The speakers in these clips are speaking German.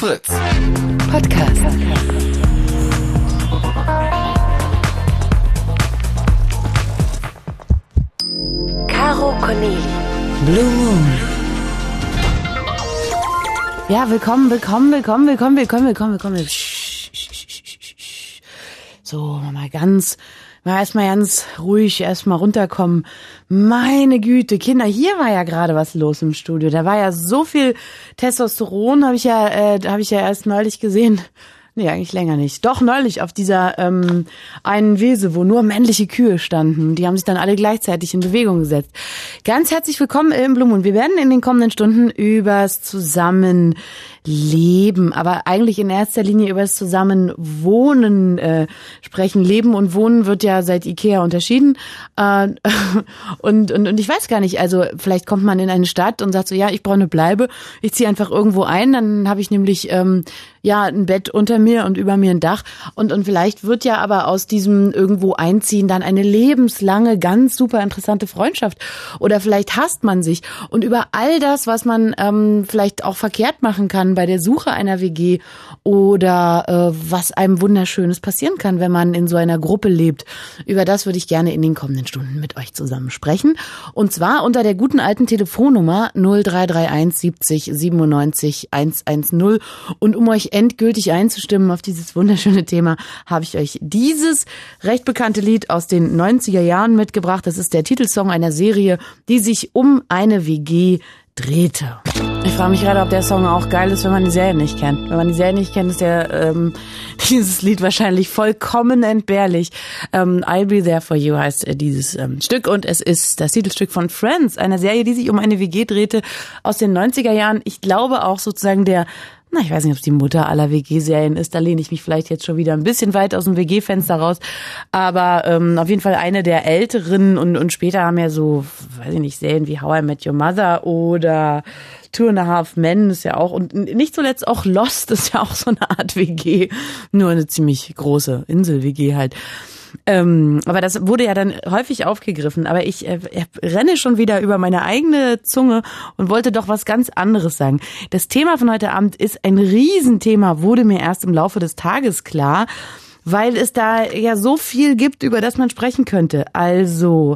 Fritz. Podcast. Caro Corneli. Blue Moon. Ja, willkommen. So, erstmal ganz ruhig, erstmal runterkommen. Meine Güte, Kinder, hier war ja gerade was los im Studio. Da war ja so viel Testosteron, habe ich ja erst neulich gesehen. Nee, eigentlich länger nicht. Doch, neulich auf dieser einen Wiese, wo nur männliche Kühe standen. Die haben sich dann alle gleichzeitig in Bewegung gesetzt. Ganz herzlich willkommen im Blue Moon. Wir werden in den kommenden Stunden übers Zusammenleben, aber eigentlich in erster Linie übers Zusammenwohnen sprechen. Leben und Wohnen wird ja seit Ikea unterschieden. Und ich weiß gar nicht, also vielleicht kommt man in eine Stadt und sagt so, ja, ich brauche eine Bleibe. Ich ziehe einfach irgendwo ein, dann habe ich nämlich ein Bett unter mir und über mir ein Dach und vielleicht wird ja aber aus diesem irgendwo einziehen dann eine lebenslange, ganz super interessante Freundschaft oder vielleicht hasst man sich und über all das, was man vielleicht auch verkehrt machen kann bei der Suche einer WG oder was einem Wunderschönes passieren kann, wenn man in so einer Gruppe lebt, über das würde ich gerne in den kommenden Stunden mit euch zusammen sprechen und zwar unter der guten alten Telefonnummer 0331 70 97 110 und um euch endgültig einzustimmen auf dieses wunderschöne Thema, habe ich euch dieses recht bekannte Lied aus den 90er Jahren mitgebracht. Das ist der Titelsong einer Serie, die sich um eine WG drehte. Ich frage mich gerade, ob der Song auch geil ist, wenn man die Serie nicht kennt. Wenn man die Serie nicht kennt, ist dieses Lied wahrscheinlich vollkommen entbehrlich. I'll Be There For You heißt dieses Stück und es ist das Titelstück von Friends, einer Serie, die sich um eine WG drehte aus den 90er Jahren. Ich glaube auch sozusagen ich weiß nicht, ob es die Mutter aller WG-Serien ist, da lehne ich mich vielleicht jetzt schon wieder ein bisschen weit aus dem WG-Fenster raus, aber auf jeden Fall eine der älteren und später haben ja so, weiß ich nicht, Serien wie How I Met Your Mother oder Two and a Half Men ist ja auch, und nicht zuletzt auch Lost ist ja auch so eine Art WG, nur eine ziemlich große Insel-WG halt. Aber das wurde ja dann häufig aufgegriffen. Aber ich renne schon wieder über meine eigene Zunge und wollte doch was ganz anderes sagen. Das Thema von heute Abend ist ein Riesenthema, wurde mir erst im Laufe des Tages klar, weil es da ja so viel gibt, über das man sprechen könnte. Also,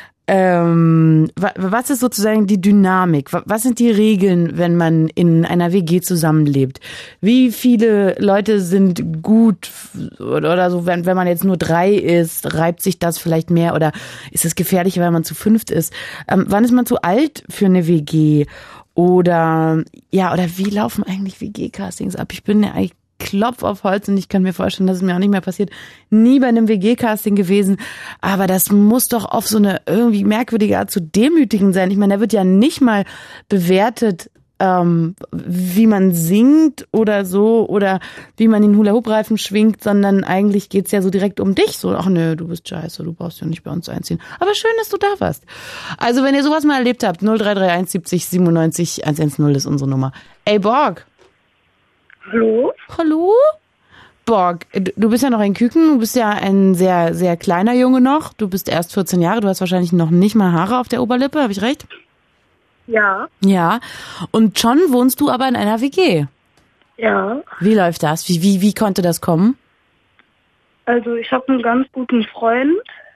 was ist sozusagen die Dynamik? Was sind die Regeln, wenn man in einer WG zusammenlebt? Wie viele Leute sind gut oder so, wenn man jetzt nur 3 ist, reibt sich das vielleicht mehr oder ist es gefährlicher, wenn man zu 5 ist? Wann ist man zu alt für eine WG? Oder wie laufen eigentlich WG-Castings ab? Ich bin ja eigentlich Klopf auf Holz und ich kann mir vorstellen, dass es mir auch nicht mehr passiert. Nie bei einem WG-Casting gewesen, aber das muss doch auf so eine irgendwie merkwürdige Art zu demütigen sein. Ich meine, da wird ja nicht mal bewertet, wie man singt oder so oder wie man den Hula-Hoop-Reifen schwingt, sondern eigentlich geht's ja so direkt um dich. So, ach nö, du bist scheiße, du brauchst ja nicht bei uns einziehen. Aber schön, dass du da warst. Also, wenn ihr sowas mal erlebt habt, 0331 70 97 110 ist unsere Nummer. Ey, Borg. Hallo? Hallo? Borg, du bist ja noch ein Küken, du bist ja ein sehr, sehr kleiner Junge noch. Du bist erst 14 Jahre, du hast wahrscheinlich noch nicht mal Haare auf der Oberlippe, habe ich recht? Ja. Ja, und schon wohnst du aber in einer WG? Ja. Wie läuft das? Wie konnte das kommen? Also ich habe einen ganz guten Freund.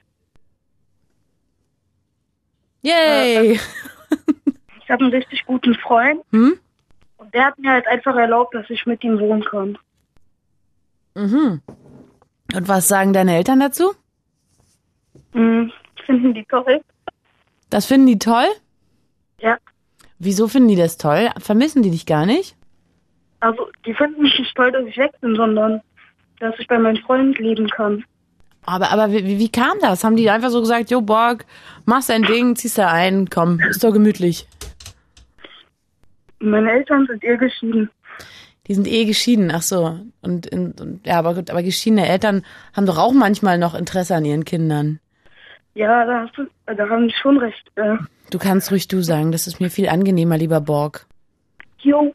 Yay! Ich habe einen richtig guten Freund. Und der hat mir halt einfach erlaubt, dass ich mit ihm wohnen kann. Mhm. Und was sagen deine Eltern dazu? Finden die toll. Das finden die toll? Ja. Wieso finden die das toll? Vermissen die dich gar nicht? Also die finden mich nicht toll, dass ich weg bin, sondern dass ich bei meinem Freund leben kann. Aber wie kam das? Haben die einfach so gesagt, jo Borg, machst dein Ding, ziehst da ein, komm, ist doch gemütlich. Meine Eltern sind geschieden. Die sind geschieden, ach so. Und ja, aber gut, aber geschiedene Eltern haben doch auch manchmal noch Interesse an ihren Kindern. Ja, da haben die schon recht. Du kannst ruhig du sagen, das ist mir viel angenehmer, lieber Borg. Jo.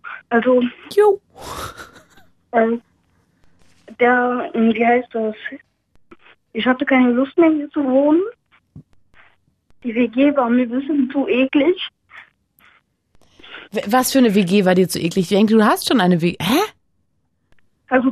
Wie heißt das? Ich hatte keine Lust mehr hier zu wohnen. Die WG war mir ein bisschen zu eklig. Was für eine WG war dir zu eklig? Ich denke, du hast schon eine WG. Hä?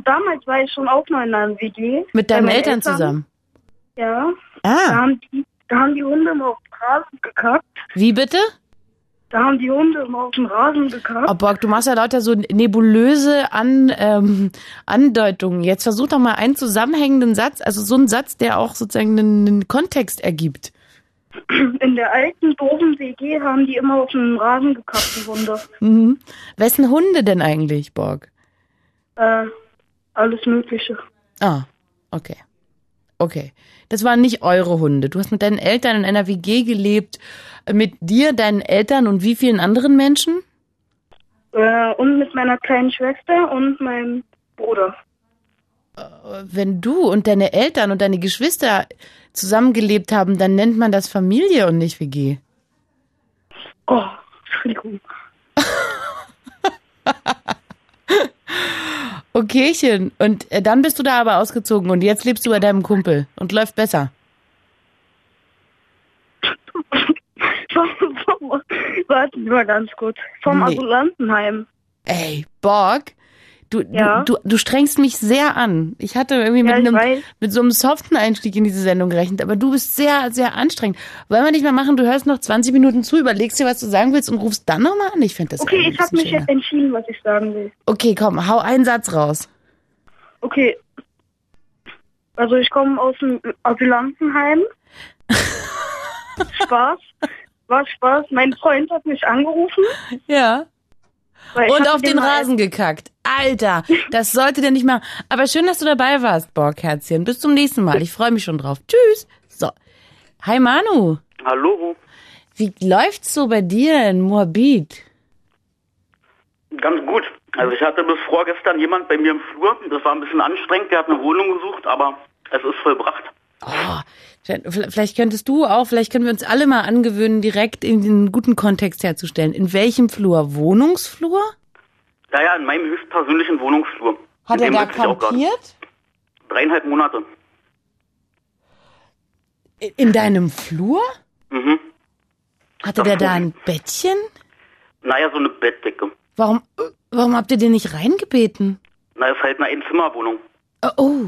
damals war ich schon auch noch in einer WG. Mit deinen Eltern zusammen? Ja. Ah. Da haben die Hunde immer auf den Rasen gekackt. Wie bitte? Da haben die Hunde immer auf den Rasen gekackt. Oh, Borg, du machst ja lauter so nebulöse Andeutungen. Jetzt versuch doch mal einen zusammenhängenden Satz, also so einen Satz, der auch sozusagen einen Kontext ergibt. In der alten, doofen WG haben die immer auf den Rasen gekackt, die Hunde. Mhm. Wessen Hunde denn eigentlich, Borg? Alles Mögliche. Ah, okay. Okay. Das waren nicht eure Hunde. Du hast mit deinen Eltern in einer WG gelebt, mit dir, deinen Eltern und wie vielen anderen Menschen? Und mit meiner kleinen Schwester und meinem Bruder. Wenn du und deine Eltern und deine Geschwister zusammengelebt haben, dann nennt man das Familie und nicht WG. Oh, Entschuldigung. Okaychen. Und dann bist du da aber ausgezogen und jetzt lebst du bei deinem Kumpel und läuft besser. Warte mal ganz kurz. Vom Asylantenheim. Ey, Borg, du strengst mich sehr an. Ich hatte irgendwie mit so einem soften Einstieg in diese Sendung gerechnet, aber du bist sehr, sehr anstrengend. Wollen wir nicht mal machen, du hörst noch 20 Minuten zu, überlegst dir, was du sagen willst und rufst dann nochmal an? Ich finde das okay, ich habe mich jetzt entschieden, was ich sagen will. Okay, komm, hau einen Satz raus. Okay. Also ich komme aus dem Asylantenheim. Spaß. War Spaß. Mein Freund hat mich angerufen. Ja. Und auf den Rasen gekackt. Alter, das sollte der nicht machen. Aber schön, dass du dabei warst, Borg, Herzchen. Bis zum nächsten Mal. Ich freue mich schon drauf. Tschüss. So. Hi, Manu. Hallo. Wie läuft's so bei dir in Moabit? Ganz gut. Also ich hatte bis vorgestern jemand bei mir im Flur. Das war ein bisschen anstrengend. Der hat eine Wohnung gesucht, aber es ist vollbracht. Oh, vielleicht können wir uns alle mal angewöhnen, direkt in den guten Kontext herzustellen. In welchem Flur? Wohnungsflur? Ja, in meinem höchstpersönlichen Wohnungsflur. Hat er da kampiert? 3,5 Monate. In deinem Flur? Mhm. Hatte der da ein Bettchen? Naja, so eine Bettdecke. Warum habt ihr den nicht reingebeten? Na, ist halt eine Einzimmerwohnung. Oh.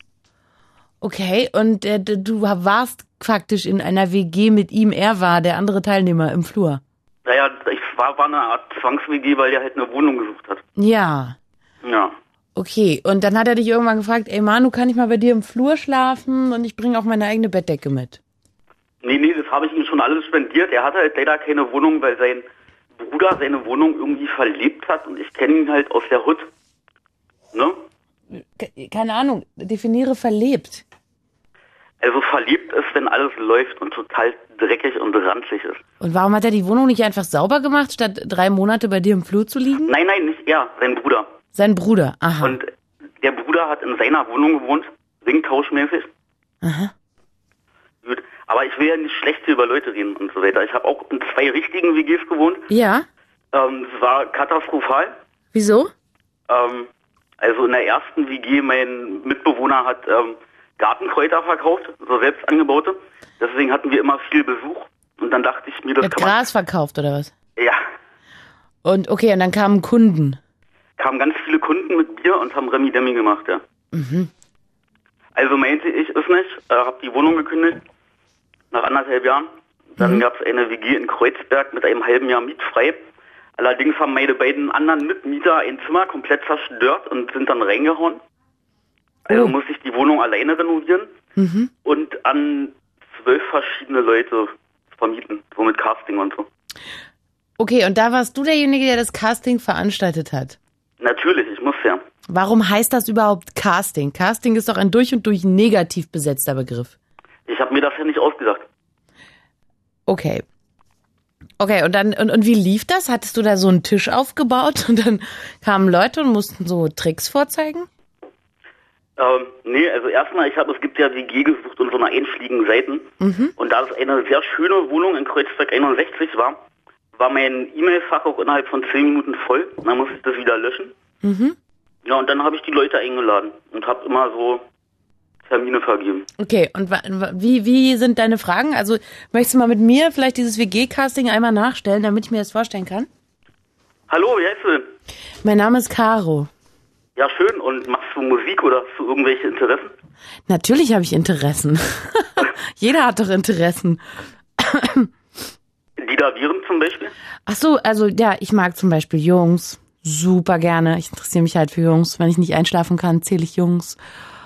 Okay, und du warst faktisch in einer WG mit ihm. Er war der andere Teilnehmer im Flur. Naja, war eine Art Zwangs-WG, weil er halt eine Wohnung gesucht hat. Ja. Ja. Okay, und dann hat er dich irgendwann gefragt, ey Manu, kann ich mal bei dir im Flur schlafen und ich bringe auch meine eigene Bettdecke mit? Nee, das habe ich ihm schon alles spendiert. Er hatte halt leider keine Wohnung, weil sein Bruder seine Wohnung irgendwie verlebt hat und ich kenne ihn halt aus der Hut. Ne? Keine Ahnung, definiere verlebt. Also verliebt ist, wenn alles läuft und total dreckig und ranzig ist. Und warum hat er die Wohnung nicht einfach sauber gemacht, statt 3 Monate bei dir im Flur zu liegen? Nein, nicht er, sein Bruder. Sein Bruder, aha. Und der Bruder hat in seiner Wohnung gewohnt, ringtauschmäßig. Aha. Gut, aber ich will ja nicht schlecht über Leute reden und so weiter. Ich habe auch in 2 richtigen WGs gewohnt. Ja? Es war katastrophal. Wieso? Also in der ersten WG, mein Mitbewohner hat Gartenkräuter verkauft, so selbst angebaute. Deswegen hatten wir immer viel Besuch. Und dann dachte ich mir, das kann man... Gras verkauft oder was? Ja. Und okay, und dann kamen Kunden? Kamen ganz viele Kunden mit Bier und haben Remi-Demi gemacht, ja. Mhm. Also meinte ich, ist nicht, habe die Wohnung gekündigt, nach 1,5 Jahren. Dann gab es eine WG in Kreuzberg mit einem halben Jahr mietfrei. Allerdings haben meine beiden anderen Mitmieter ein Zimmer komplett zerstört und sind dann reingehauen. Also musste ich die Wohnung alleine renovieren und an 12 verschiedene Leute vermieten, so mit Casting und so. Okay, und da warst du derjenige, der das Casting veranstaltet hat? Natürlich, ich muss ja. Warum heißt das überhaupt Casting? Casting ist doch ein durch und durch negativ besetzter Begriff. Ich habe mir das ja nicht ausgedacht. Okay. Okay, und dann, und wie lief das? Hattest du da so einen Tisch aufgebaut und dann kamen Leute und mussten so Tricks vorzeigen? Nee, also erstmal, es gibt ja WG gesucht und so eine einschlägigen Seiten. Und da es eine sehr schöne Wohnung in Kreuzberg 61 war mein E-Mail-Fach auch innerhalb von 10 Minuten voll. Dann musste ich das wieder löschen. Ja, und dann habe ich die Leute eingeladen und habe immer so Termine vergeben. Okay, und wie sind deine Fragen? Also möchtest du mal mit mir vielleicht dieses WG-Casting einmal nachstellen, damit ich mir das vorstellen kann? Hallo, wie heißt du denn? Mein Name ist Caro. Ja, schön. Und machst du Musik oder hast du irgendwelche Interessen? Natürlich habe ich Interessen. Jeder hat doch Interessen. Dieter Wieren zum Beispiel? Ach so, also ja, ich mag zum Beispiel Jungs super gerne. Ich interessiere mich halt für Jungs. Wenn ich nicht einschlafen kann, zähle ich Jungs.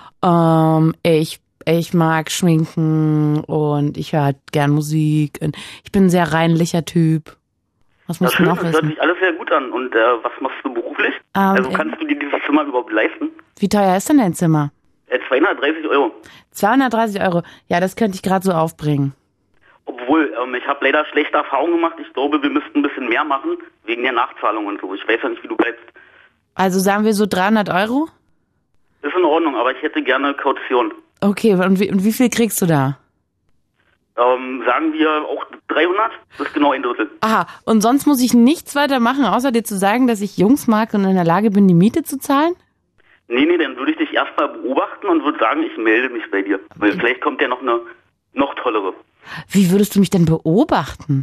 Ich mag Schminken und ich höre halt gern Musik. Und ich bin ein sehr reinlicher Typ. Was muss man noch Das hört wissen? sich alles sehr gut an. Und was machst du beruflich? Also kannst du dir dieses Zimmer überhaupt leisten? Wie teuer ist denn dein Zimmer? 230 Euro. 230 Euro. Ja, das könnte ich gerade so aufbringen. Obwohl, ich habe leider schlechte Erfahrungen gemacht. Ich glaube, wir müssten ein bisschen mehr machen, wegen der Nachzahlung und so. Ich weiß ja nicht, wie du bleibst. Also sagen wir so 300 Euro? Ist in Ordnung, aber ich hätte gerne Kaution. Okay, und wie viel kriegst du da? Sagen wir auch 300? Das ist genau ein Drittel. Aha, und sonst muss ich nichts weiter machen, außer dir zu sagen, dass ich Jungs mag und in der Lage bin, die Miete zu zahlen? Nee, dann würde ich dich erstmal beobachten und würde sagen, ich melde mich bei dir. Weil vielleicht kommt ja noch eine noch tollere. Wie würdest du mich denn beobachten?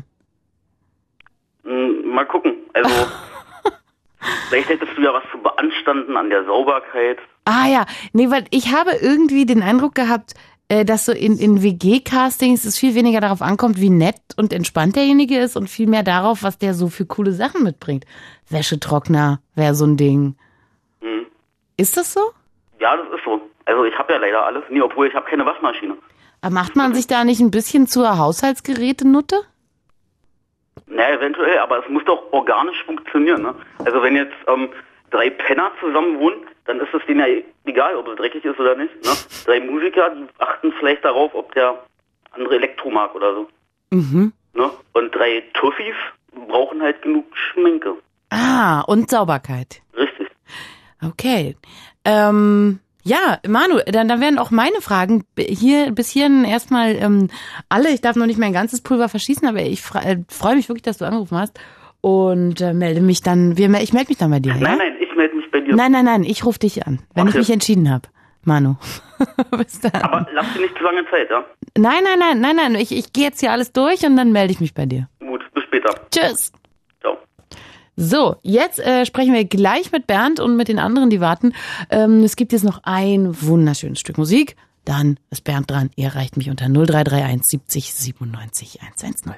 Mal gucken. Also, vielleicht hättest du ja was zu beanstanden an der Sauberkeit. Ah ja, nee, weil ich habe irgendwie den Eindruck gehabt, dass so in WG-Castings es viel weniger darauf ankommt, wie nett und entspannt derjenige ist und viel mehr darauf, was der so für coole Sachen mitbringt. Wäschetrockner wäre so ein Ding. Ist das so? Ja, das ist so. Also ich habe ja leider alles. Nee, obwohl ich habe keine Waschmaschine. Aber macht man sich da nicht ein bisschen zur Haushaltsgeräte-Nutte? Na, eventuell, aber es muss doch organisch funktionieren, ne? Also wenn jetzt 3 Penner zusammen wohnen, dann ist es denen ja egal, ob es dreckig ist oder nicht, ne? 3 Musiker, die achten vielleicht darauf, ob der andere Elektro mag oder so. Mhm. Ne? Und 3 Tuffis brauchen halt genug Schminke. Ah, und Sauberkeit. Richtig. Okay. Ja, Manu, dann werden auch meine Fragen hier bis hierhin erstmal alle. Ich darf noch nicht mein ganzes Pulver verschießen, aber ich freue mich wirklich, dass du angerufen hast und melde mich dann. Ich melde mich dann bei dir. Nein, ja? ich melde mich bei dir. Nein, ich rufe dich an, wenn ich mich entschieden habe. Manu. Bis dann. Aber lass dir nicht zu lange Zeit, ja? Nein. Ich gehe jetzt hier alles durch und dann melde ich mich bei dir. Gut, bis später. Tschüss. Ciao. So, jetzt sprechen wir gleich mit Bernd und mit den anderen, die warten. Es gibt jetzt noch ein wunderschönes Stück Musik. Dann ist Bernd dran. Ihr erreicht mich unter 0331 70 97 110.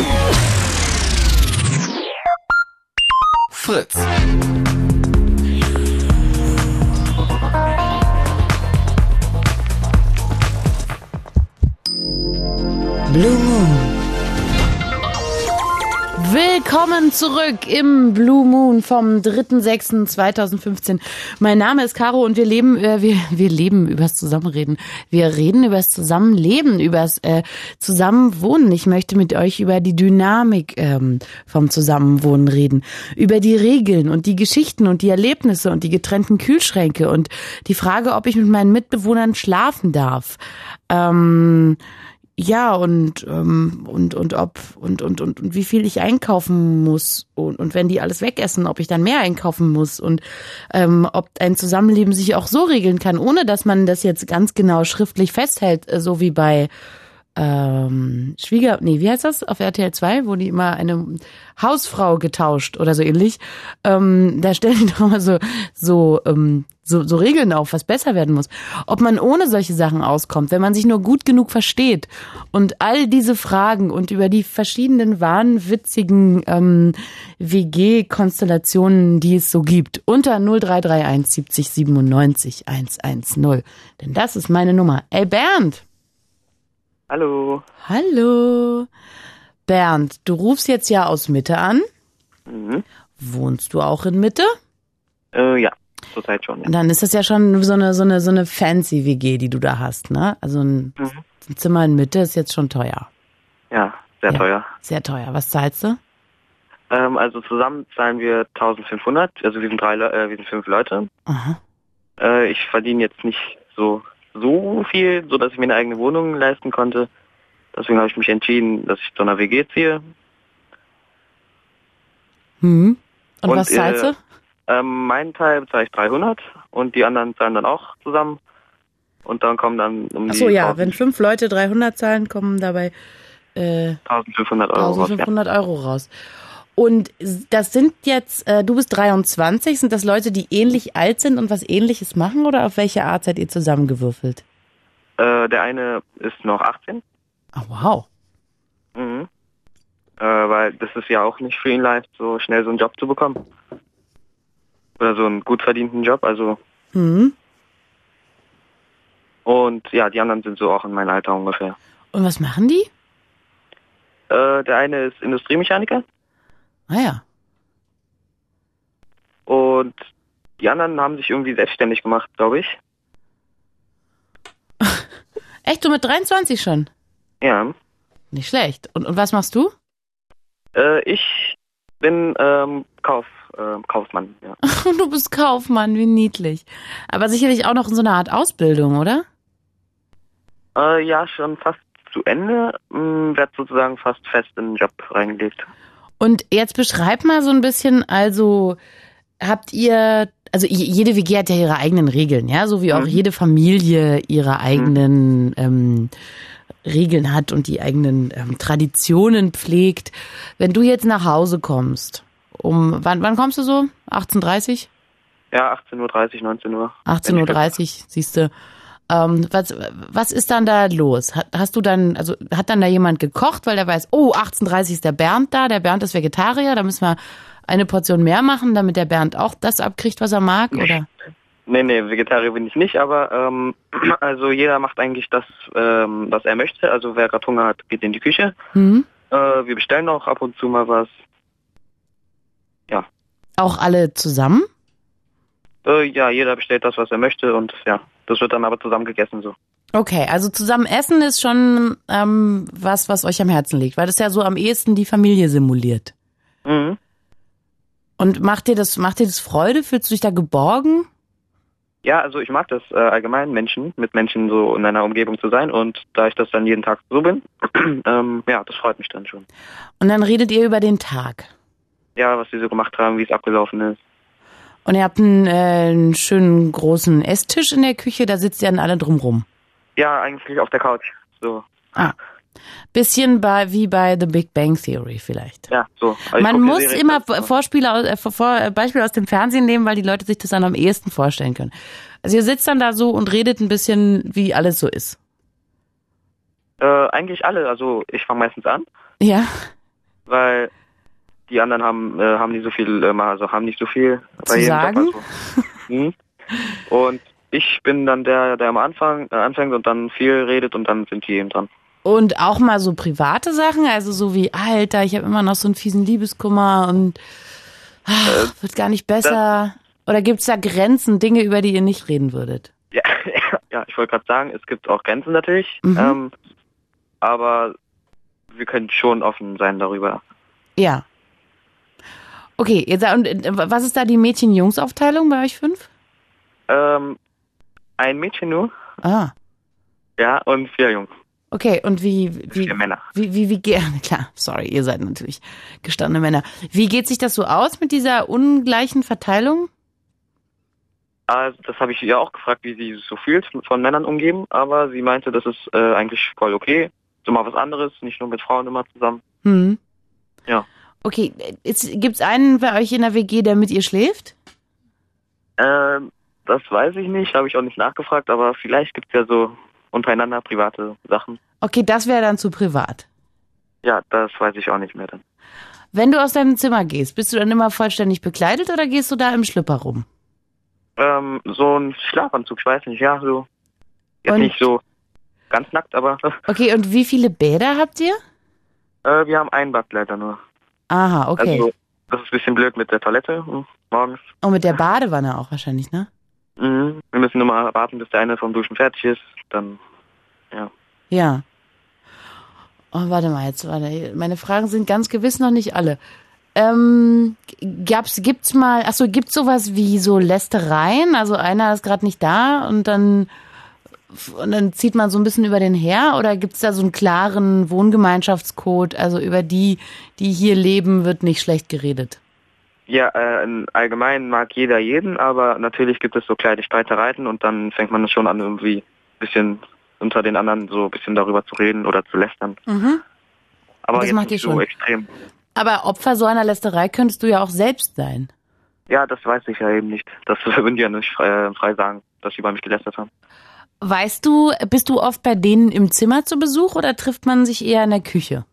Fritz. Blue Moon. Willkommen zurück im Blue Moon vom 3.6.2015. Mein Name ist Caro und wir leben übers Zusammenreden. Wir reden übers Zusammenleben, übers Zusammenwohnen. Ich möchte mit euch über die Dynamik vom Zusammenwohnen reden, über die Regeln und die Geschichten und die Erlebnisse und die getrennten Kühlschränke und die Frage, ob ich mit meinen Mitbewohnern schlafen darf. Ja, und ob und wie viel ich einkaufen muss und wenn die alles wegessen, ob ich dann mehr einkaufen muss und ob ein Zusammenleben sich auch so regeln kann, ohne dass man das jetzt ganz genau schriftlich festhält, so wie bei wie heißt das auf RTL 2, wo die immer eine Hausfrau getauscht oder so ähnlich. Da stellen die doch mal so Regeln auf, was besser werden muss. Ob man ohne solche Sachen auskommt, wenn man sich nur gut genug versteht. Und all diese Fragen und über die verschiedenen wahnwitzigen WG-Konstellationen, die es so gibt, unter 0331 70 97 110. Denn das ist meine Nummer. Ey, Bernd! Hallo. Hallo. Bernd, du rufst jetzt ja aus Mitte an. Mhm. Wohnst du auch in Mitte? Ja, zurzeit schon. Ja. Dann ist das ja schon so eine fancy WG, die du da hast, ne? Also ein Zimmer in Mitte ist jetzt schon teuer. Ja, sehr teuer. Sehr teuer. Was zahlst du? Also zusammen zahlen wir 1500. Also wir sind 5 Leute. Aha. Ich verdiene jetzt nicht so viel, so dass ich mir eine eigene Wohnung leisten konnte. Deswegen habe ich mich entschieden, dass ich zu einer WG ziehe. Und was zahlst du? Meinen Teil bezahle ich 300 und die anderen zahlen dann auch zusammen. Und dann kommen dann Ach so, ja, wenn 5 Leute 300 zahlen, kommen dabei 1500 Euro 1500 Euro raus. Und das sind jetzt, du bist 23, sind das Leute, die ähnlich alt sind und was Ähnliches machen oder auf welche Art seid ihr zusammengewürfelt? Der eine ist noch 18. Oh, wow. Mhm. Weil das ist ja auch nicht für ihn leicht, so schnell so einen Job zu bekommen. Oder so einen gut verdienten Job, also. Mhm. Und ja, die anderen sind so auch in meinem Alter ungefähr. Und was machen die? Der eine ist Industriemechaniker. Ah ja. Und die anderen haben sich irgendwie selbstständig gemacht, glaube ich. Echt, du mit 23 schon? Ja. Nicht schlecht. Und was machst du? Ich bin Kaufmann, ja. Du bist Kaufmann, wie niedlich. Aber sicherlich auch noch in so einer Art Ausbildung, oder? Ja, schon fast zu Ende. Werd sozusagen fast fest in den Job reingelegt. Und jetzt beschreib mal so ein bisschen, also habt ihr, also jede WG hat ja ihre eigenen Regeln, ja, so wie auch jede Familie ihre eigenen Regeln hat und die eigenen Traditionen pflegt. Wenn du jetzt nach Hause kommst, wann kommst du so? 18:30? Ja, 18:30 Uhr, 19 Uhr. 18:30 Uhr, siehst du. Was ist dann da los? Hast du dann, also hat dann da jemand gekocht, weil der weiß, oh, 18:30 ist der Bernd da, der Bernd ist Vegetarier, da müssen wir eine Portion mehr machen, damit der Bernd auch das abkriegt, was er mag, oder? Nee, Vegetarier bin ich nicht, aber also jeder macht eigentlich das, was er möchte. Also wer gerade Hunger hat, geht in die Küche. Mhm. Wir bestellen auch ab und zu mal was. Ja. Auch alle zusammen? Ja, jeder bestellt das, was er möchte und ja, das wird dann aber zusammen gegessen so. Okay, also zusammen essen ist schon was euch am Herzen liegt, weil das ja so am ehesten die Familie simuliert. Mhm. Und macht dir das Freude? Fühlst du dich da geborgen? Ja, also ich mag das allgemein, mit Menschen so in einer Umgebung zu sein und da ich das dann jeden Tag so bin, ja, das freut mich dann schon. Und dann redet ihr über den Tag? Ja, was sie so gemacht haben, wie es abgelaufen ist. Und ihr habt einen schönen großen Esstisch in der Küche, da sitzt ihr dann alle drumrum? Ja, eigentlich auf der Couch. So. Ah. Bisschen wie bei The Big Bang Theory vielleicht. Ja, so. Also man muss immer Beispiele aus dem Fernsehen nehmen, weil die Leute sich das dann am ehesten vorstellen können. Also ihr sitzt dann da so und redet ein bisschen, wie alles so ist. Eigentlich alle. Also ich fange meistens an. Ja. Weil die anderen haben nicht so viel, haben nicht so viel zu sagen. Also. Und ich bin dann der am Anfang anfängt und dann viel redet und dann sind die eben dran. Und auch mal so private Sachen, also so wie, Alter, ich habe immer noch so einen fiesen Liebeskummer und wird gar nicht besser. Oder gibt's da Grenzen, Dinge, über die ihr nicht reden würdet? Ja, ich wollte gerade sagen, es gibt auch Grenzen natürlich, aber wir können schon offen sein darüber. Ja. Okay, jetzt, und was ist da die Mädchen-Jungs-Aufteilung bei euch 5? Ein Mädchen nur. Ah. Ja, und 4 Jungs. Okay, und wie 4 Männer. Wie klar, sorry, ihr seid natürlich gestandene Männer. Wie geht sich das so aus mit dieser ungleichen Verteilung? Also, das habe ich ihr auch gefragt, wie sie so fühlt, von Männern umgeben, aber sie meinte, das ist eigentlich voll okay. So mal was anderes, nicht nur mit Frauen immer zusammen. Mhm. Ja. Okay, gibt's einen bei euch in der WG, der mit ihr schläft? Das weiß ich nicht, habe ich auch nicht nachgefragt, aber vielleicht gibt's ja so untereinander private Sachen. Okay, das wäre dann zu privat. Ja, das weiß ich auch nicht mehr dann. Wenn du aus deinem Zimmer gehst, bist du dann immer vollständig bekleidet oder gehst du da im Schlüpper rum? So ein Schlafanzug, ich weiß nicht, ja, so. Jetzt nicht so ganz nackt, aber. Okay, und wie viele Bäder habt ihr? Wir haben ein Bad leider nur. Aha, okay. Also, das ist ein bisschen blöd mit der Toilette morgens. Und mit der Badewanne auch wahrscheinlich, ne? Mhm. Wir müssen nur mal warten, bis der eine vom Duschen fertig ist, dann, ja. Ja. Oh, warte. Meine Fragen sind ganz gewiss noch nicht alle. Gibt's sowas wie so Lästereien? Also einer ist gerade nicht da und dann zieht man so ein bisschen über den her? Oder gibt's da so einen klaren Wohngemeinschaftscode? Also über die hier leben, wird nicht schlecht geredet? Ja, im Allgemeinen mag jeder jeden, aber natürlich gibt es so kleine Streitereien und dann fängt man schon an, irgendwie ein bisschen unter den anderen so ein bisschen darüber zu reden oder zu lästern. Mhm. Aber das jetzt macht ihr nicht so schon extrem. Aber Opfer so einer Lästerei könntest du ja auch selbst sein. Ja, das weiß ich ja eben nicht. Das würden die ja nicht frei sagen, dass sie über mich gelästert haben. Weißt du, bist du oft bei denen im Zimmer zu Besuch oder trifft man sich eher in der Küche?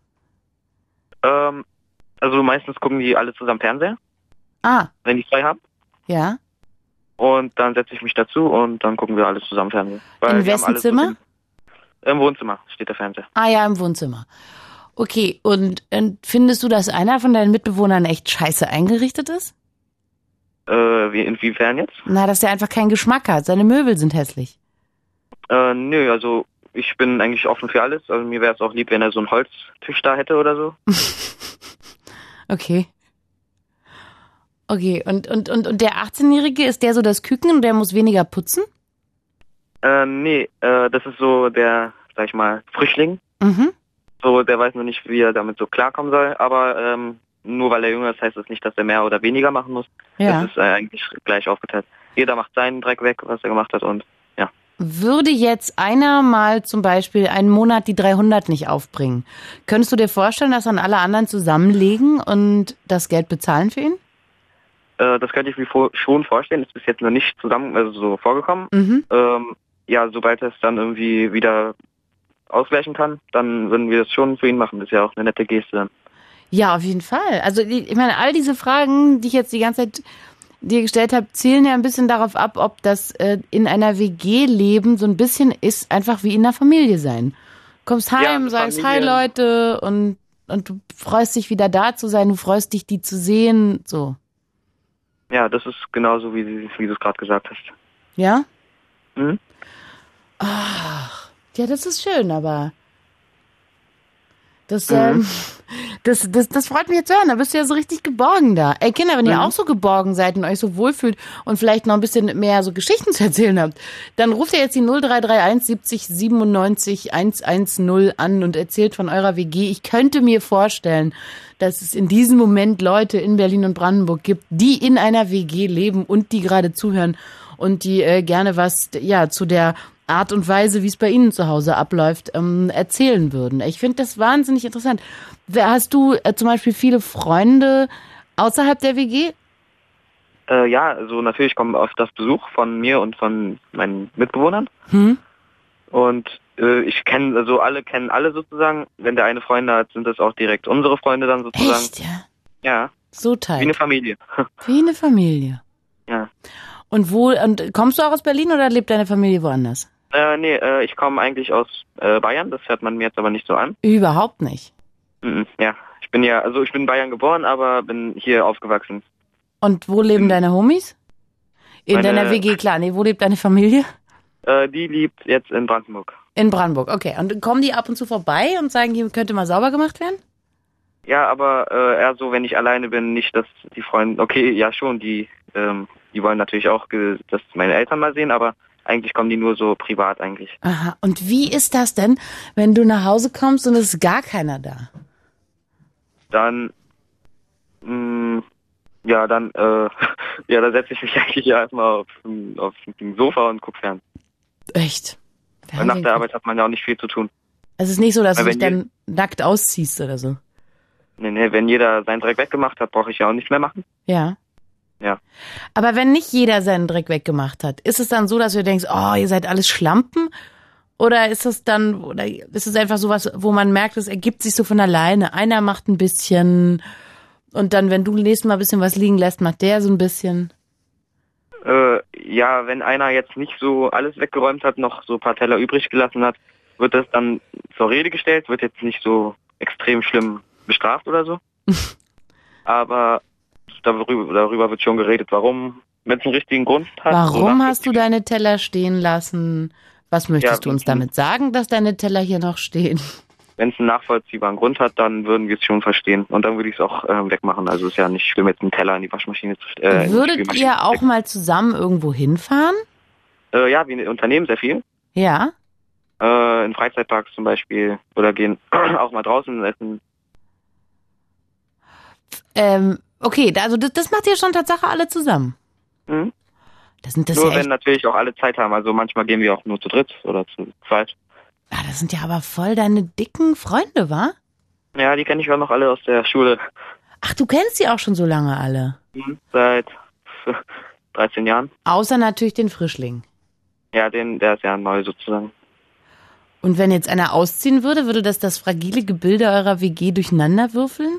Also meistens gucken die alle zusammen Fernseher, wenn die frei haben. Ja. Und dann setze ich mich dazu und dann gucken wir alle zusammen Fernseher. In wessen Zimmer? Im Wohnzimmer steht der Fernseher. Ah ja, im Wohnzimmer. Okay, und findest du, dass einer von deinen Mitbewohnern echt scheiße eingerichtet ist? Inwiefern jetzt? Na, dass der einfach keinen Geschmack hat. Seine Möbel sind hässlich. Nö, also ich bin eigentlich offen für alles. Also mir wäre es auch lieb, wenn er so einen Holztisch da hätte oder so. Okay. Okay, und der 18-Jährige, ist der so das Küken und der muss weniger putzen? Nee, das ist so der, sag ich mal, Frischling. Mhm. So, der weiß noch nicht, wie er damit so klarkommen soll, aber nur weil er jünger ist, heißt das nicht, dass er mehr oder weniger machen muss. Ja. Das ist eigentlich gleich aufgeteilt. Jeder macht seinen Dreck weg, was er gemacht hat und ja. Würde jetzt einer mal zum Beispiel einen Monat die 300 nicht aufbringen, könntest du dir vorstellen, dass dann alle anderen zusammenlegen und das Geld bezahlen für ihn? Das könnte ich mir schon vorstellen, ist bis jetzt noch nicht so vorgekommen. Mhm. Ja, sobald er es dann irgendwie wieder ausgleichen kann, dann würden wir das schon für ihn machen. Das ist ja auch eine nette Geste dann. Ja, auf jeden Fall. Also ich meine, all diese Fragen, die ich jetzt die ganze Zeit dir gestellt habe, zielen ja ein bisschen darauf ab, ob das in einer WG-Leben so ein bisschen ist, einfach wie in einer Familie sein. Kommst heim, Ja, sagst Familie. Hi Leute und du freust dich wieder da zu sein, du freust dich, die zu sehen, so. Ja, das ist genauso, wie du es gerade gesagt hast. Ja? Mhm. Ach, ja, das ist schön, aber das freut mich jetzt zu hören. Da bist du ja so richtig geborgen da. Ey, Kinder, wenn ihr auch so geborgen seid und euch so wohlfühlt und vielleicht noch ein bisschen mehr so Geschichten zu erzählen habt, dann ruft ihr jetzt die 0331 70 97 110 an und erzählt von eurer WG. Ich könnte mir vorstellen, dass es in diesem Moment Leute in Berlin und Brandenburg gibt, die in einer WG leben und die gerade zuhören und die gerne was zu der Art und Weise, wie es bei Ihnen zu Hause abläuft, erzählen würden. Ich finde das wahnsinnig interessant. Hast du zum Beispiel viele Freunde außerhalb der WG? Ja, also natürlich kommen oft das Besuch von mir und von meinen Mitbewohnern. Und ich kenne, also alle kennen alle sozusagen. Wenn der eine Freunde hat, sind das auch direkt unsere Freunde dann sozusagen. Echt, ja? Ja, So tight. wie eine Familie. Wie eine Familie. Ja. Und kommst du auch aus Berlin oder lebt deine Familie woanders? Nee, ich komme eigentlich aus Bayern, das hört man mir jetzt aber nicht so an. Überhaupt nicht. Ja, ich bin in Bayern geboren, aber bin hier aufgewachsen. Und wo leben deine Homies? In deiner WG, klar. Nee, wo lebt deine Familie? Die lebt jetzt in Brandenburg. In Brandenburg, okay. Und kommen die ab und zu vorbei und sagen, hier könnte mal sauber gemacht werden? Ja, aber eher so, wenn ich alleine bin, nicht, dass die Freunde, okay, ja schon, die wollen natürlich auch, dass meine Eltern mal sehen, aber eigentlich kommen die nur so privat eigentlich. Aha. Und wie ist das denn, wenn du nach Hause kommst und es ist gar keiner da? Dann, da setze ich mich eigentlich erstmal auf dem Sofa und gucke fern. Echt? Weil nach der Arbeit hat man ja auch nicht viel zu tun. Es ist nicht so, dass du Weil dich dann nackt ausziehst oder so. Nee, wenn jeder seinen Dreck weggemacht hat, brauche ich ja auch nichts mehr machen. Ja. Ja. Aber wenn nicht jeder seinen Dreck weggemacht hat, ist es dann so, dass du denkst, oh, ihr seid alles Schlampen? Oder ist es einfach sowas, wo man merkt, es ergibt sich so von alleine? Einer macht ein bisschen und dann, wenn du nächstes Mal ein bisschen was liegen lässt, macht der so ein bisschen. Ja, wenn einer jetzt nicht so alles weggeräumt hat, noch so ein paar Teller übrig gelassen hat, wird das dann zur Rede gestellt, wird jetzt nicht so extrem schlimm bestraft oder so. Aber darüber wird schon geredet, warum, wenn es einen richtigen Grund hat. Warum hast du deine Teller stehen lassen? Was möchtest du uns damit sagen, dass deine Teller hier noch stehen? Wenn es einen nachvollziehbaren Grund hat, dann würden wir es schon verstehen. Und dann würde ich es auch wegmachen. Also ist ja nicht schlimm, jetzt einen Teller in die Waschmaschine zu stellen. Würdet ihr auch mal zusammen irgendwo hinfahren? Ja, wir unternehmen sehr viel. Ja. In Freizeitparks zum Beispiel. Oder gehen auch mal draußen essen. Okay, also das macht ihr schon Tatsache alle zusammen? Mhm. Nur wenn natürlich auch alle Zeit haben. Also manchmal gehen wir auch nur zu dritt oder zu zweit. Ah, das sind ja aber voll deine dicken Freunde, wa? Ja, die kenne ich auch noch alle aus der Schule. Ach, du kennst die auch schon so lange alle? Seit 13 Jahren. Außer natürlich den Frischling. Ja, der ist ja neu sozusagen. Und wenn jetzt einer ausziehen würde das fragile Gebilde eurer WG durcheinander würfeln?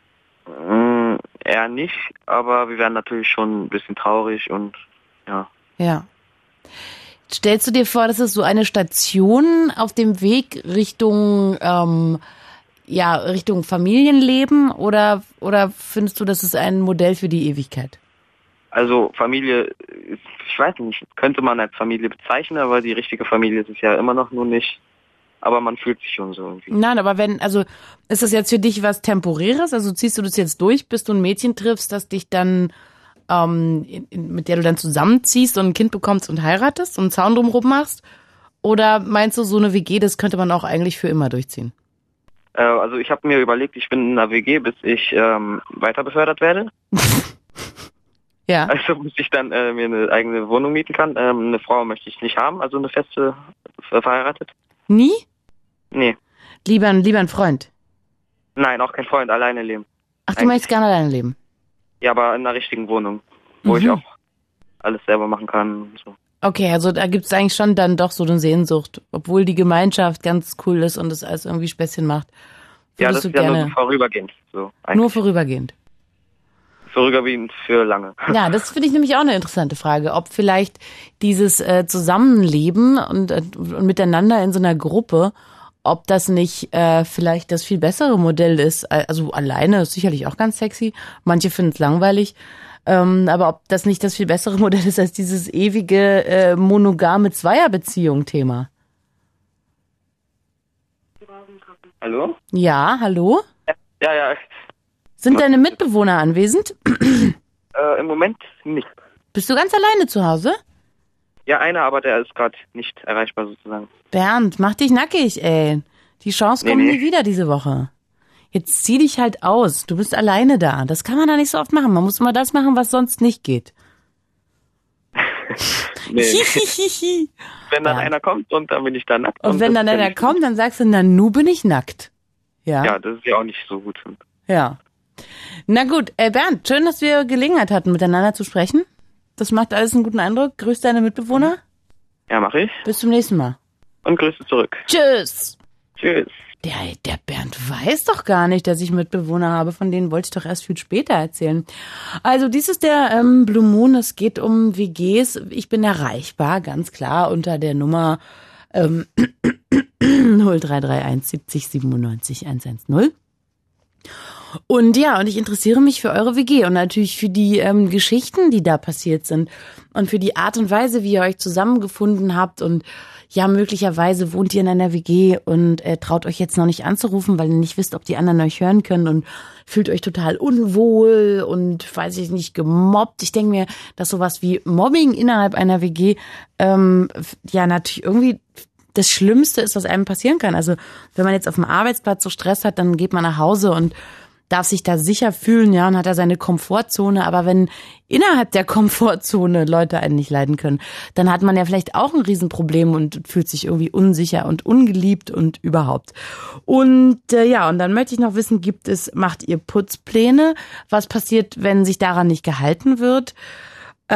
Eher nicht, aber wir wären natürlich schon ein bisschen traurig und ja. Ja. Stellst du dir vor, dass es so eine Station auf dem Weg Richtung Richtung Familienleben oder findest du, das ist ein Modell für die Ewigkeit? Also Familie, ich weiß nicht, könnte man als Familie bezeichnen, aber die richtige Familie ist es ja immer noch nur nicht. Aber man fühlt sich schon so irgendwie. Nein, aber ist das jetzt für dich was Temporäres? Also ziehst du das jetzt durch, bis du ein Mädchen triffst, das dich dann, mit der du dann zusammenziehst und ein Kind bekommst und heiratest und einen Zaun drumherum machst? Oder meinst du, so eine WG, das könnte man auch eigentlich für immer durchziehen? Also ich habe mir überlegt, ich bin in einer WG, bis ich weiter befördert werde. Ja. Also bis ich dann mir eine eigene Wohnung mieten kann. Eine Frau möchte ich nicht haben, also eine feste verheiratet. Nie? Nee. Lieber ein Freund? Nein, auch kein Freund, alleine leben. Ach, du möchtest gerne alleine leben? Ja, aber in einer richtigen Wohnung, wo ich auch alles selber machen kann. So. Okay, also da gibt es eigentlich schon dann doch so eine Sehnsucht, obwohl die Gemeinschaft ganz cool ist und es alles irgendwie Späßchen macht. Ja, das ist ja nur vorübergehend. So, nur vorübergehend? Vorübergehend für lange. Ja, das finde ich nämlich auch eine interessante Frage, ob vielleicht dieses Zusammenleben und miteinander in so einer Gruppe, ob das nicht vielleicht das viel bessere Modell ist. Also alleine ist sicherlich auch ganz sexy, manche finden es langweilig, aber ob das nicht das viel bessere Modell ist als dieses ewige monogame Zweierbeziehung-Thema. Hallo? Ja, hallo? Ja. Sind deine Mitbewohner anwesend? Im Moment nicht. Bist du ganz alleine zu Hause? Ja, einer, aber der ist gerade nicht erreichbar sozusagen. Bernd, mach dich nackig, ey. Die Chance kommt nie wieder diese Woche. Jetzt zieh dich halt aus. Du bist alleine da. Das kann man da nicht so oft machen. Man muss immer das machen, was sonst nicht geht. Nee. Wenn dann einer kommt und dann bin ich da nackt. Und wenn dann einer kommt, dann sagst du, na, nu bin ich nackt. Ja. Ja, das ist ja auch nicht so gut. Ja. Na gut, Bernd, schön, dass wir Gelegenheit hatten, miteinander zu sprechen. Das macht alles einen guten Eindruck. Grüß deine Mitbewohner. Ja, mach ich. Bis zum nächsten Mal. Und Grüße zurück. Tschüss. Tschüss. Der Bernd weiß doch gar nicht, dass ich Mitbewohner habe. Von denen wollte ich doch erst viel später erzählen. Also dies ist der Blue Moon. Es geht um WGs. Ich bin erreichbar, ganz klar, unter der Nummer 0331 70 97 110. Und ja, und ich interessiere mich für eure WG und natürlich für die Geschichten, die da passiert sind und für die Art und Weise, wie ihr euch zusammengefunden habt. Und ja, möglicherweise wohnt ihr in einer WG und traut euch jetzt noch nicht anzurufen, weil ihr nicht wisst, ob die anderen euch hören können und fühlt euch total unwohl und, weiß ich nicht, gemobbt. Ich denke mir, dass sowas wie Mobbing innerhalb einer WG ja natürlich irgendwie das Schlimmste ist, was einem passieren kann. Also wenn man jetzt auf dem Arbeitsplatz so Stress hat, dann geht man nach Hause und darf sich da sicher fühlen, ja, und hat da seine Komfortzone. Aber wenn innerhalb der Komfortzone Leute einen nicht leiden können, dann hat man ja vielleicht auch ein Riesenproblem und fühlt sich irgendwie unsicher und ungeliebt und überhaupt. Und ja, und dann möchte ich noch wissen, macht ihr Putzpläne? Was passiert, wenn sich daran nicht gehalten wird? Bis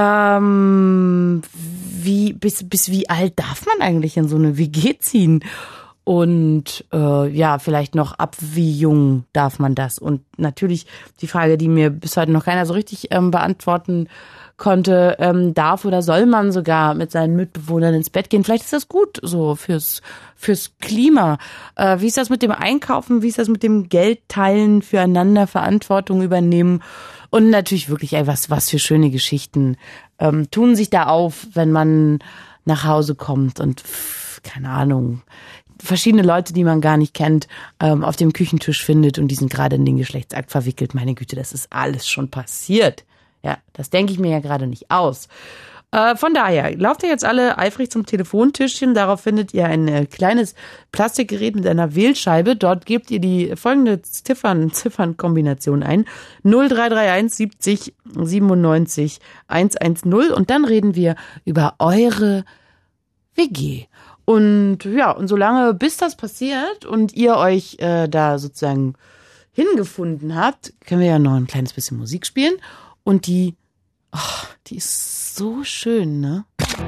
wie alt darf man eigentlich in so eine WG ziehen? Und ja, vielleicht noch ab wie jung darf man das? Und natürlich die Frage, die mir bis heute noch keiner so richtig beantworten konnte, darf oder soll man sogar mit seinen Mitbewohnern ins Bett gehen? Vielleicht ist das gut so fürs Klima. Wie ist das mit dem Einkaufen? Wie ist das mit dem Geldteilen, füreinander Verantwortung übernehmen? Und natürlich wirklich, was für schöne Geschichten tun sich da auf, wenn man nach Hause kommt und keine Ahnung, verschiedene Leute, die man gar nicht kennt, auf dem Küchentisch findet und die sind gerade in den Geschlechtsakt verwickelt. Meine Güte, das ist alles schon passiert. Ja, das denke ich mir ja gerade nicht aus. Von daher, lauft ihr jetzt alle eifrig zum Telefontischchen. Darauf findet ihr ein kleines Plastikgerät mit einer Wählscheibe. Dort gebt ihr die folgende Ziffernkombination ein. 0331 70 97 110 und dann reden wir über eure WG. Und ja, und solange bis das passiert und ihr euch da sozusagen hingefunden habt, können wir ja noch ein kleines bisschen Musik spielen. Und die ist so schön, ne?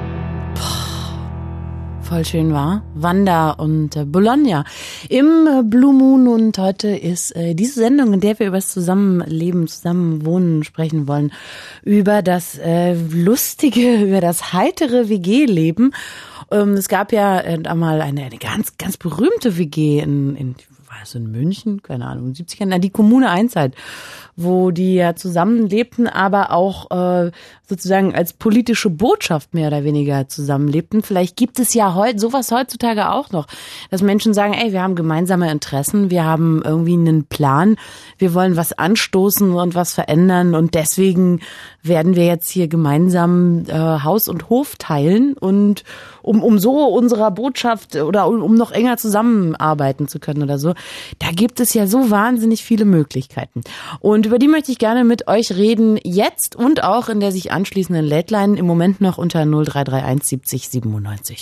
Voll schön war. Wanda und Bologna im Blue Moon, und heute ist diese Sendung, in der wir über das Zusammenleben, Zusammenwohnen sprechen wollen, über das lustige, über das heitere WG-Leben. Es gab ja einmal eine ganz, ganz berühmte WG in München, keine Ahnung, in den 70ern, die Kommune Einzeit, wo die ja zusammenlebten, aber auch sozusagen als politische Botschaft mehr oder weniger zusammenlebten. Vielleicht gibt es ja sowas heutzutage auch noch, dass Menschen sagen, ey, wir haben gemeinsame Interessen, wir haben irgendwie einen Plan, wir wollen was anstoßen und was verändern, und deswegen werden wir jetzt hier gemeinsam Haus und Hof teilen, und um so unserer Botschaft oder um noch enger zusammenarbeiten zu können oder so. Da gibt es ja so wahnsinnig viele Möglichkeiten. Und über die möchte ich gerne mit euch reden, jetzt und auch in der sich anschließenden Late-Line, im Moment noch unter 0331 70 97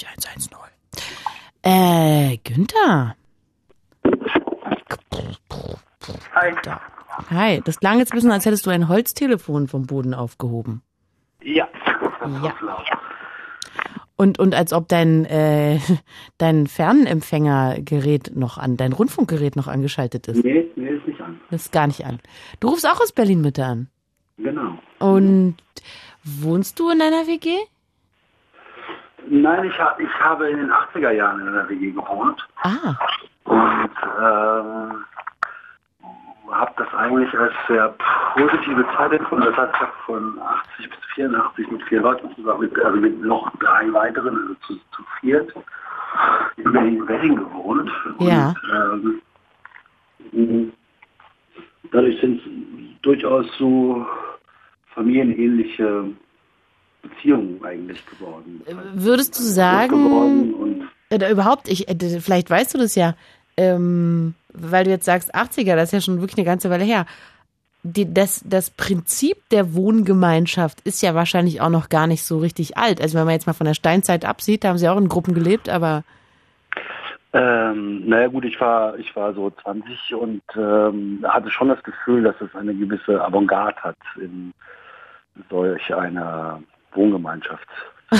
110. Günther. Hi. Hi, das klang jetzt ein bisschen, als hättest du ein Holztelefon vom Boden aufgehoben. Ja. Ja. Und als ob dein Fernempfängergerät dein Rundfunkgerät noch angeschaltet ist. Nee, ist nicht an. Das ist gar nicht an. Du rufst auch aus Berlin-Mitte an. Genau. Und wohnst du in einer WG? Nein, ich habe in den 80er Jahren in einer WG gewohnt. Ah. Und habe das eigentlich als sehr positive Zeit empfunden. Das heißt, ich habe von 80 bis 84 mit 4 Leuten zusammen, also mit noch 3 weiteren, also zu 4, in Berlin-Wedding gewohnt. Ja. Und dadurch sind es durchaus so familienähnliche Beziehungen eigentlich geworden. Würdest du sagen, oder überhaupt, vielleicht weißt du das ja, weil du jetzt sagst 80er, das ist ja schon wirklich eine ganze Weile her. Das Prinzip der Wohngemeinschaft ist ja wahrscheinlich auch noch gar nicht so richtig alt. Also wenn man jetzt mal von der Steinzeit absieht, da haben sie auch in Gruppen gelebt, aber... naja gut, ich war so 20 und hatte schon das Gefühl, dass es eine gewisse Avantgarde hat in solch einer Wohngemeinschaft.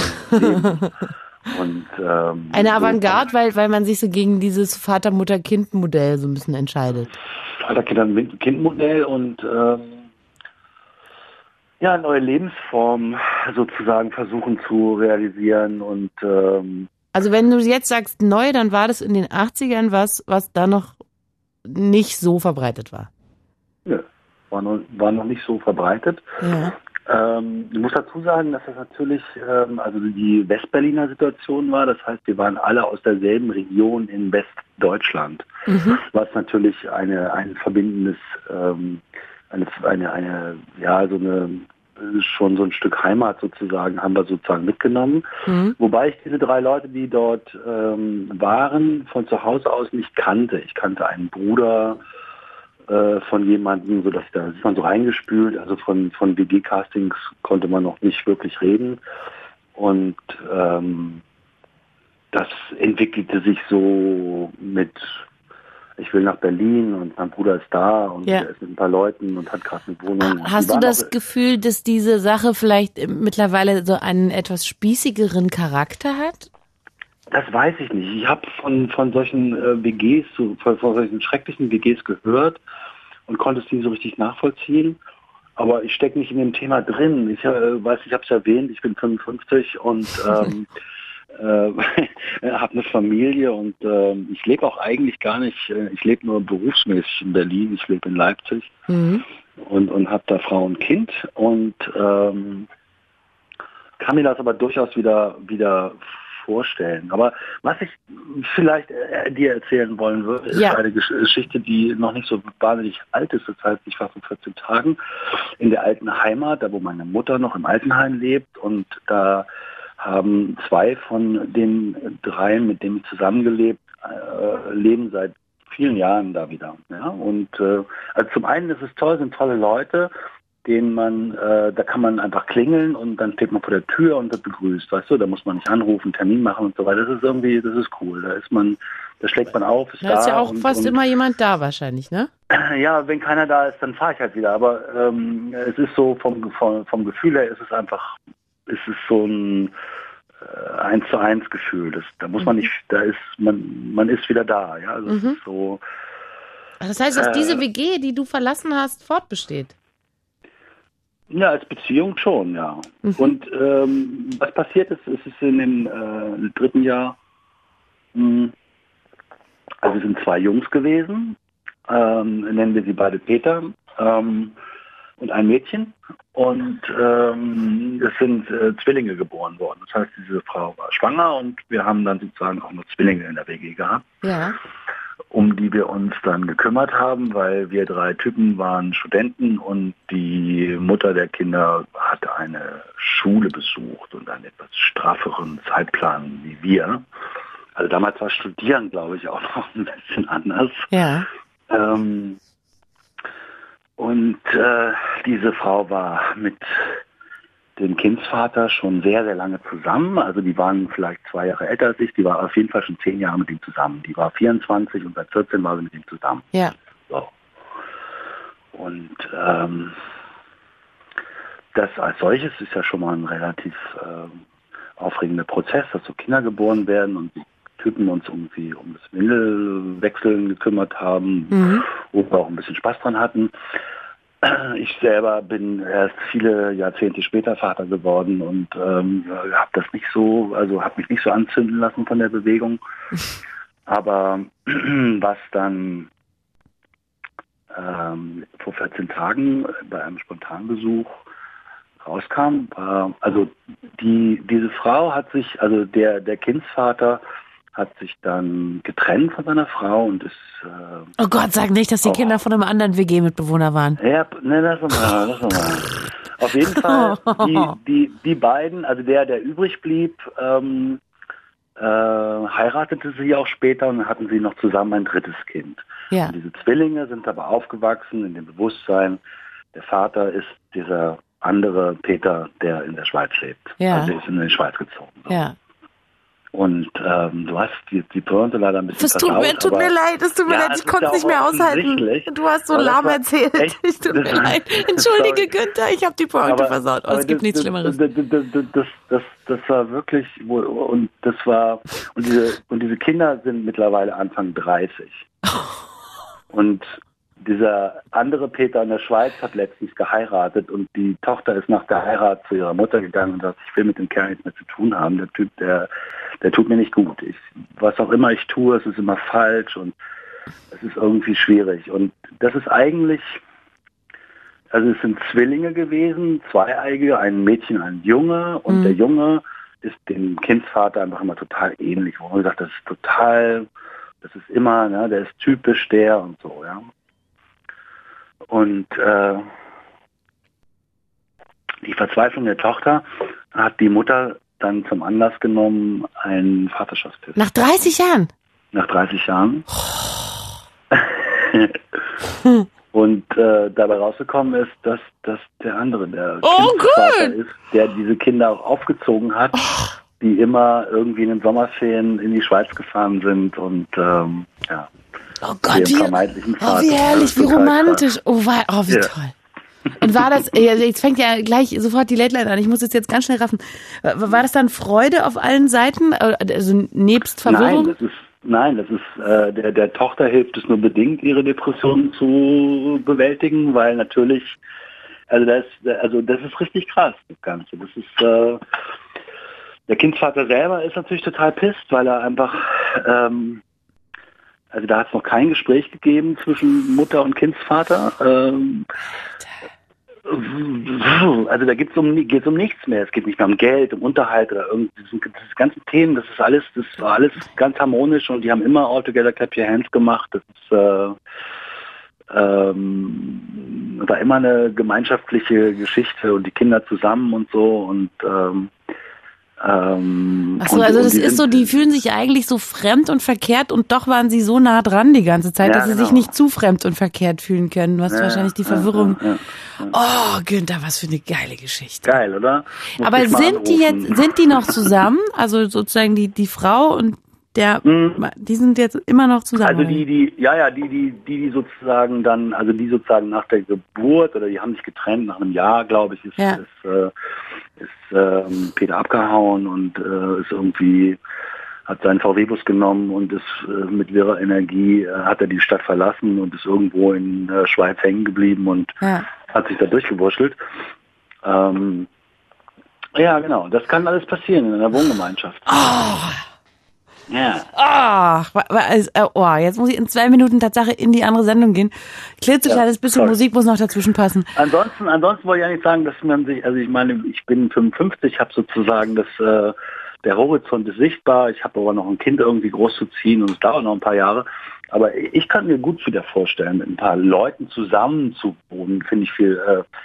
Und, eine Avantgarde, weil man sich so gegen dieses Vater-Mutter-Kind-Modell so ein bisschen entscheidet. Vater-Kind-Modell und neue Lebensformen sozusagen versuchen zu realisieren. Und also wenn du jetzt sagst neu, dann war das in den 80ern was da noch nicht so verbreitet war. Ja, war noch nicht so verbreitet. Ja. Ich muss dazu sagen, dass das natürlich also die Westberliner Situation war. Das heißt, wir waren alle aus derselben Region in Westdeutschland, was natürlich ein verbindendes, schon so ein Stück Heimat sozusagen, haben wir sozusagen mitgenommen. Wobei ich diese 3 Leute, die dort waren, von zu Hause aus nicht kannte. Ich kannte einen Bruder von jemandem, so dass da ist man so reingespült, also von WG-Castings konnte man noch nicht wirklich reden, und das entwickelte sich so mit, ich will nach Berlin und mein Bruder ist da und er ist mit ein paar Leuten und hat gerade eine Wohnung. Hast du das Gefühl, dass diese Sache vielleicht mittlerweile so einen etwas spießigeren Charakter hat? Das weiß ich nicht. Ich habe von solchen WGs, von solchen schrecklichen WGs gehört und konnte es nie so richtig nachvollziehen. Aber ich stecke nicht in dem Thema drin. Ich habe es erwähnt, ich bin 55 und habe eine Familie und ich lebe auch eigentlich gar nicht, ich lebe nur berufsmäßig in Berlin, ich lebe in Leipzig und habe da Frau und Kind und kann mir das aber durchaus wieder vorstellen. Aber was ich vielleicht dir erzählen wollen würde, ist eine Geschichte, die noch nicht so wahnsinnig alt ist. Das heißt, ich war vor 14 Tagen in der alten Heimat, da wo meine Mutter noch im Altenheim lebt, und da haben 2 von den 3, mit denen ich zusammengelebt, leben seit vielen Jahren da wieder. Ja? Und also zum einen ist es toll, sind tolle Leute, den man, da kann man einfach klingeln und dann steht man vor der Tür und wird begrüßt, weißt du, da muss man nicht anrufen, Termin machen und so weiter. Das ist irgendwie, das ist cool. Da schlägt man auf, ist da. Da ist ja auch fast immer jemand da wahrscheinlich, ne? Ja, wenn keiner da ist, dann fahre ich halt wieder. Aber es ist so vom Gefühl her ist es so ein 1:1 Gefühl. Da muss man nicht, man ist wieder da, ja. Also es ist so. Das heißt, dass diese WG, die du verlassen hast, fortbesteht? Ja, als Beziehung schon, ja. Und was passiert ist, es ist in dem 3. Jahr, also es sind 2 Jungs gewesen, nennen wir sie beide Peter, und ein Mädchen. Und es sind Zwillinge geboren worden. Das heißt, diese Frau war schwanger und wir haben dann sozusagen auch noch Zwillinge in der WG gehabt. Ja. Um die wir uns dann gekümmert haben, weil wir 3 Typen waren Studenten und die Mutter der Kinder hatte eine Schule besucht und einen etwas strafferen Zeitplan wie wir. Also damals war Studieren, glaube ich, auch noch ein bisschen anders. Ja. Und diese Frau war mit dem Kindsvater schon sehr, sehr lange zusammen. Also die waren vielleicht 2 Jahre älter als ich. Die war auf jeden Fall schon 10 Jahre mit ihm zusammen. Die war 24 und seit 14 war sie mit ihm zusammen. Ja. So. Und das als solches ist ja schon mal ein relativ aufregender Prozess, dass so Kinder geboren werden und die Typen uns irgendwie um das Windelwechseln gekümmert haben, wo wir auch ein bisschen Spaß dran hatten. Ich selber bin erst viele Jahrzehnte später Vater geworden und habe das nicht so, also habe mich nicht so anzünden lassen von der Bewegung. Aber was dann vor 14 Tagen bei einem Spontanbesuch rauskam, war, also diese Frau hat sich, also der Kindsvater hat sich dann getrennt von seiner Frau und ist... oh Gott, sag nicht, dass die Kinder von einem anderen WG-Mitbewohner waren. Ja, ne, lass mal. Auf jeden Fall, die beiden, also der übrig blieb, heiratete sie auch später und hatten sie noch zusammen ein 3. Kind. Ja. Und diese Zwillinge sind aber aufgewachsen in dem Bewusstsein, der Vater ist dieser andere Peter, der in der Schweiz lebt. Ja. Also der ist in die Schweiz gezogen. So. Ja. Und du hast die Pointe leider ein bisschen Es tut mir leid, ich konnte es nicht mehr aushalten. Du hast so lahm erzählt. Es tut mir leid. Entschuldige, Günther, ich habe die Pointe versaut. Aber es gibt nichts Schlimmeres. Das war wirklich, und diese Kinder sind mittlerweile Anfang 30. Und dieser andere Peter in der Schweiz hat letztens geheiratet und die Tochter ist nach der Heirat zu ihrer Mutter gegangen und sagt, ich will mit dem Kerl nichts mehr zu tun haben. Der Typ, der tut mir nicht gut. Was auch immer ich tue, es ist immer falsch und es ist irgendwie schwierig. Und das ist eigentlich, also es sind Zwillinge gewesen, 2-Eige, ein Mädchen, ein Junge und der Junge ist dem Kindsvater einfach immer total ähnlich. Wo man sagt, das ist immer, ne, der ist typisch der und so, ja. Und die Verzweiflung der Tochter hat die Mutter dann zum Anlass genommen, einen Vaterschaftstest. Nach 30 Jahren? Nach 30 Jahren. Und dabei rausgekommen ist, dass der andere, der Kindsvater ist, der diese Kinder auch aufgezogen hat, die immer irgendwie in den Sommerferien in die Schweiz gefahren sind und ja. Oh Gott, wie herrlich, wie romantisch. Krass. Wie toll. Und war das, jetzt fängt ja gleich sofort die Late-Line an, ich muss es jetzt ganz schnell raffen. War das dann Freude auf allen Seiten, also nebst Verwirrung? Nein, das ist der Tochter hilft es nur bedingt, ihre Depression zu bewältigen, weil natürlich, also das ist richtig krass, das Ganze. Das ist, der Kindsvater selber ist natürlich total pisst, weil er einfach, also da hat es noch kein Gespräch gegeben zwischen Mutter und Kindsvater. Also da geht's um nichts mehr. Es geht nicht mehr um Geld, um Unterhalt oder irgendwie diese ganzen Themen. Das war alles ganz harmonisch und die haben immer All Together Clap Your Hands gemacht. Das ist war immer eine gemeinschaftliche Geschichte und die Kinder zusammen und so und Ach so, also das ist so, die fühlen sich eigentlich so fremd und verkehrt und doch waren sie so nah dran die ganze Zeit, dass sie sich nicht zu fremd und verkehrt fühlen können, was wahrscheinlich die Verwirrung. Oh, Günther, was für eine geile Geschichte. Geil, oder? Aber sind die noch zusammen? Also sozusagen die Frau und die sind jetzt immer noch zusammen. Also die sozusagen dann, also die sozusagen nach der Geburt oder die haben sich getrennt nach einem Jahr, glaube ich, ist Peter abgehauen und ist irgendwie, hat seinen VW-Bus genommen und ist mit wirrer Energie, hat er die Stadt verlassen und ist irgendwo in der Schweiz hängen geblieben und hat sich da durchgewurschtelt. Ja, genau, das kann alles passieren in einer Wohngemeinschaft. Ja. Jetzt muss ich in 2 Minuten Tatsache in die andere Sendung gehen. Klitzekleines bisschen Musik muss noch dazwischen passen. Ansonsten wollte ich eigentlich sagen, dass man sich, also ich meine, ich bin 55, habe sozusagen der Horizont ist sichtbar, ich habe aber noch ein Kind irgendwie großzuziehen und es dauert noch ein paar Jahre. Aber ich kann mir gut wieder vorstellen, mit ein paar Leuten zusammen zu wohnen, finde ich viel,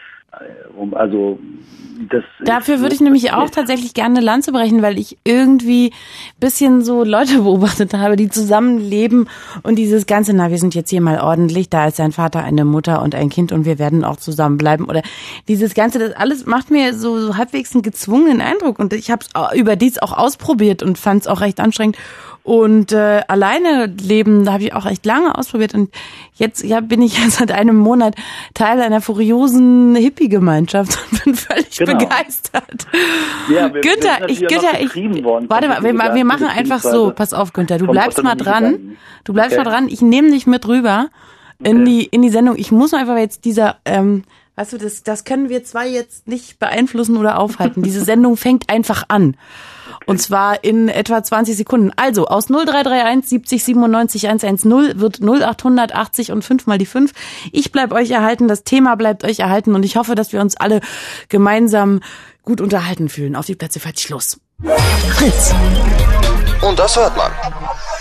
Dafür würde ich nämlich auch tatsächlich gerne eine Lanze brechen, weil ich irgendwie ein bisschen so Leute beobachtet habe, die zusammenleben und dieses Ganze, wir sind jetzt hier mal ordentlich, da ist ein Vater, eine Mutter und ein Kind und wir werden auch zusammenbleiben oder dieses Ganze, das alles macht mir so halbwegs einen gezwungenen Eindruck und ich habe es überdies auch ausprobiert und fand es auch recht anstrengend. Und alleine leben, da habe ich auch echt lange ausprobiert und jetzt bin ich ja seit einem Monat Teil einer furiosen Hippie-Gemeinschaft und bin völlig begeistert. Ja, Günther, warte mal, wir machen einfach so, pass auf Günther, du bleibst mal dran, ich nehme dich mit rüber in die Sendung. Ich muss einfach jetzt weißt du, das können wir zwei jetzt nicht beeinflussen oder aufhalten. Diese Sendung fängt einfach an. Und zwar in etwa 20 Sekunden. Also aus 0331 70 97 110 wird 0800 80 und 5 mal die 5. Ich bleib euch erhalten, das Thema bleibt euch erhalten und ich hoffe, dass wir uns alle gemeinsam gut unterhalten fühlen. Auf die Plätze, fertig, los. Fritz. Und das hört man.